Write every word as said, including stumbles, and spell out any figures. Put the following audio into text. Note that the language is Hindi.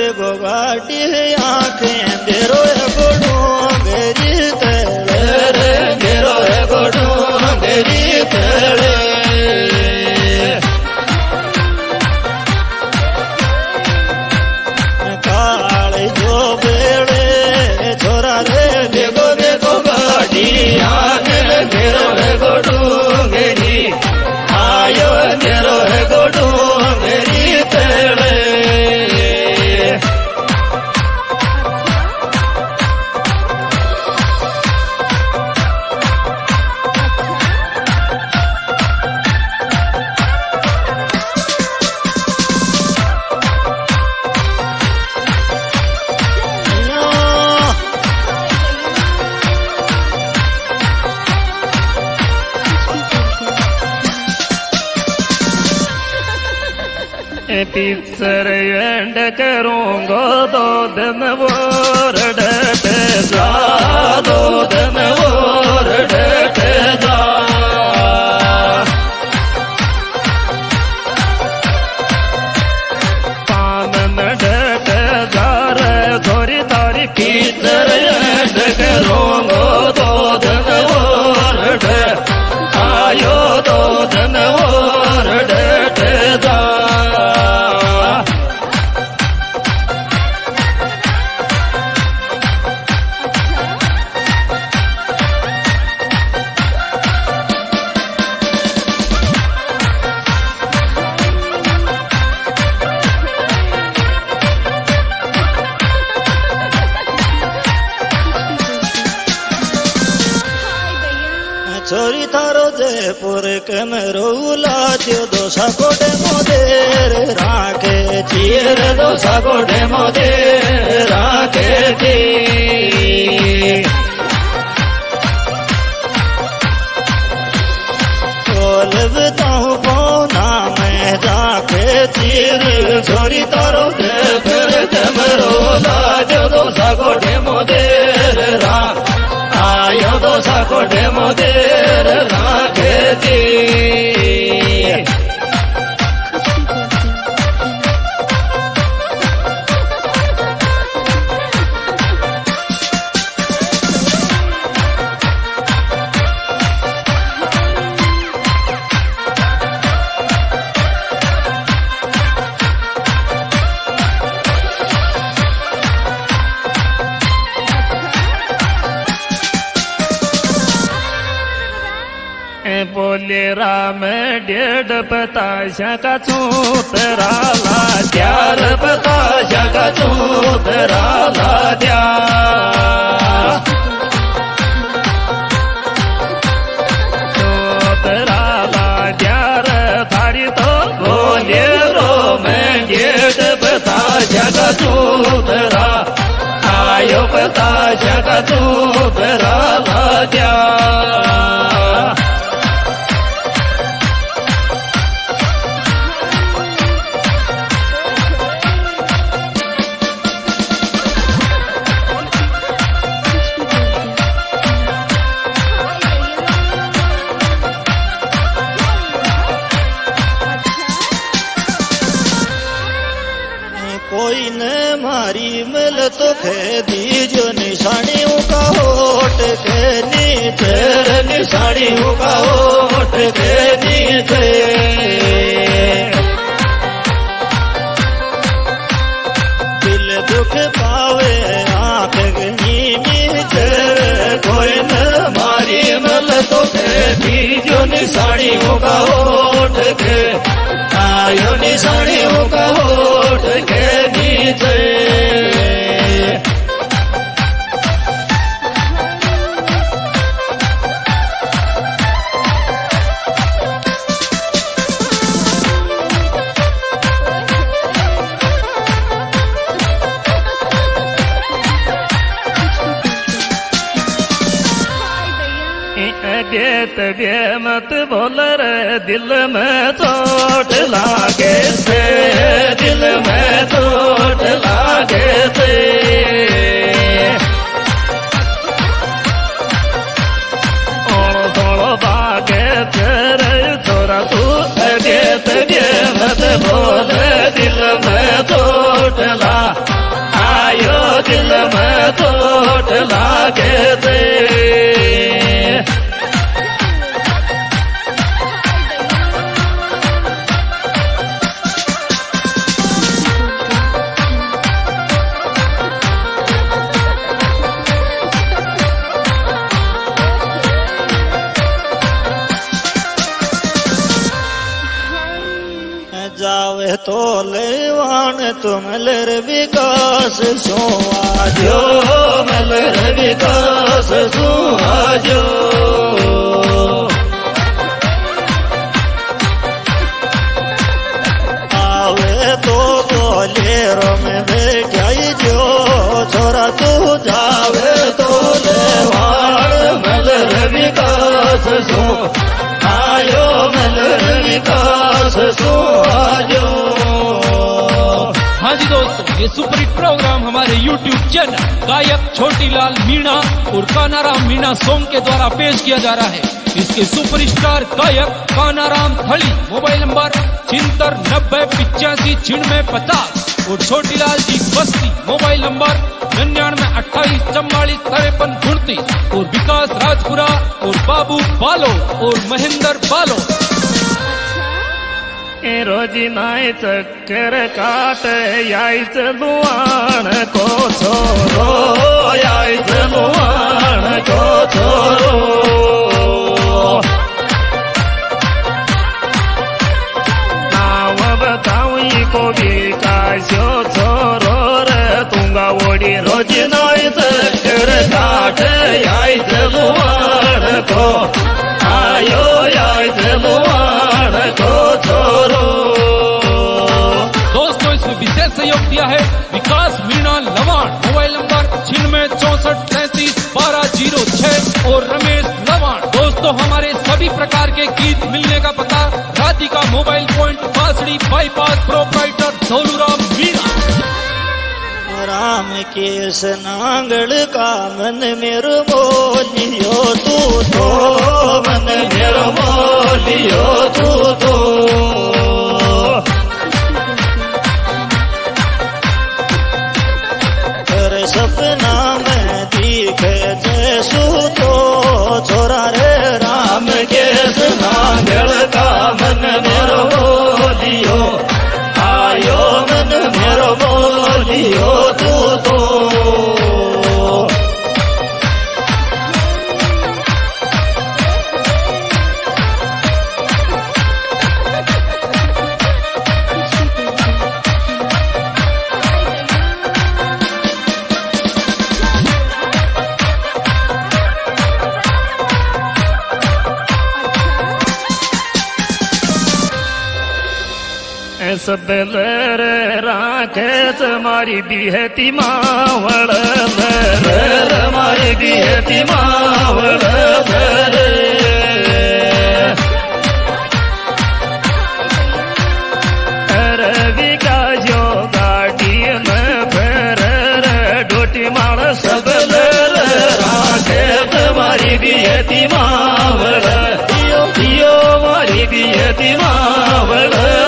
बेगो गाड़ी आंखें अंधेरो है गोडू मेरी तेरे रे मेरो है गोडू मेरी तेरे काले जो बेड़े छोरा रे बेगो बेगो गाड़ी आंखें अंधेरो है गोडू मेरी आयो अंधेरो है गोडू मेरी तेरे पिक्चर एंड करूंगा दो दिन और डटे जा दो दिन और डटे जा पान डटे जा रे थोड़ी तारी पिक्चर एंड करूंगा दो दिन और डटे आयो दो दिन और डटे जा छोरी थारो जयपुर के मेरो उलाच्यो दोसा कोडे मोदेर राखे चीर दोसा कोडे मोदेर राखे ची बोल बताऊं पौना मैं जाके चीर छोरी थारो जयपुर के मेरो उलाच्यो दोसा कोडे मोदेर राखे आयो दोसा कोडे मोदेर राखे जी बोले राम डेढ़ बताशा का चूतरा ला द्यार बताशा का चूतरा ला द्या चूतरा ला द्यार थारी तो बोले रो मैं डेढ़ बताशा का चूतरा आयो बताशा का चूतरा ला द्या कोई न मारी मिल तो खे दीजो निशानियों का होट के नीचे निशानियों का होट के नीचे दिल दुख पावे आंख नीचे कोई न मारी मिल तो खे दीजो निशानियों का होट के आयो निशानियों का होट के नीचे देत बे मत बोल रे दिल में चोट लागे से दिल में चोट लागे से ओलो थोड़ो बागे तेरे छोरा तू देत बे मत बोल दिल में चोट ला लागे ते जावे तो लेवान तुम लर विकास सो आजो मलर विकास सो आजो आवे तो बोलेरो में बैठाई जो छोरा तू जावे तो लेवान मलर विकास सो आयो मलर विकास सो आयो। हाँ जी दोस्तों, ये सुपर हिट प्रोग्राम हमारे यूट्यूब चैनल गायक छोटीलाल मीणा और कानाराम मीणा सॉन्ग के द्वारा पेश किया जा रहा है। इसके सुपरस्टार गायक कानाराम थली, मोबाइल नंबर छिहत्तर नब्बे पिचासी छिन्नवे पचास, और छोटीलाल जी बस्ती, मोबाइल नंबर निन्यानवे अट्ठाईस चौवालीस तिरपन उनतीस, और विकास राजपुरा और बाबू बालो और महेंद्र बालो। रोजी नाय चक्कर काट याई चलुआन को छोरो याई चलुआन को छोरो नाव बताऊं को विकासो छोरो रे तुंगा ओडी रोजी नाय चक्कर काट याई चलुआन को आयो याई चलुआन को छोरो। दोस्तों, इसमें विशेष सहयोग दिया है विकास मीणा लवाण, मोबाइल नंबर छिन्नवे चौसठ तैतीस बारह जीरो छह, और रमेश लवाण। दोस्तों, हमारे सभी प्रकार के गीत मिलने का पता Radhika mobile point, Basri bypass, proprietor Dhauluram Meena. राम केस नांगल का मन मेरो बोलियो तू तो मन मेरो बोलियो तू तो कर सपना में दिखे जैसू तो छोरा रे राम केस नांगल का मन मेरो बोलियो आयो मन मेरो बोलियो तू तो सब लर राखे तुम्हारी बिहती मावड़ लर हमारी बिहती मावड़ लर विकासो गाड़ी में फिर डोटी माड़ सब लर राखे तुम्हारी बिहती मावड़ दियो मारी बिहती मावड़